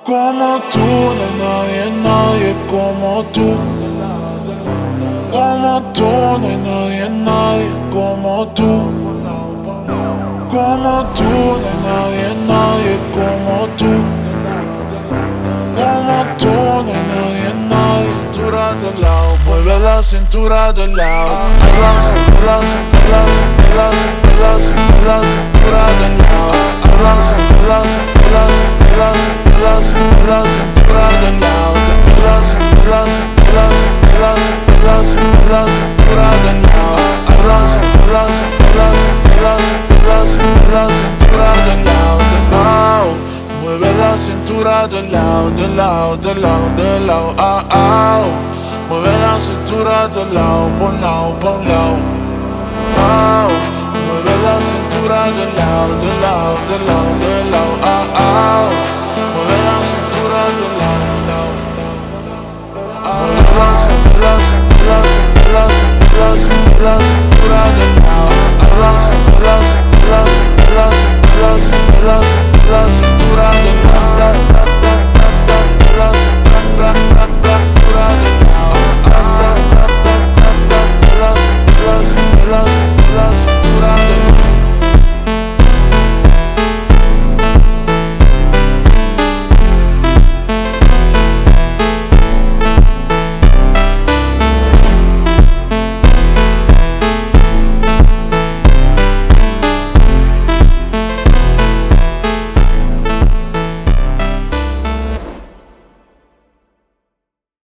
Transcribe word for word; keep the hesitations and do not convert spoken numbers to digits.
Como tú, no hay nadie, nadie como tú. Como tú, no hay nadie, nadie como tú. Como tú, no hay nadie, nadie como tú. Como tú, no hay nadie, nadie. Cintura de lado, mueve la cintura de lado. La cintura, la cintura, la cintura, la cintura de lado. La cintura, la cintura, la cintura, la cintura de lado. La cintura, la cintura, la cintura, la cintura de lado. La cintura, la cintura, la cintura, la cintura de lado. Mueve la cintura de lado, de lado, de lado, de lado, ah, ah. Mueve la cintura de lado, por lado, por lado, ah. Mueve la cintura de lado, de lado, de lado,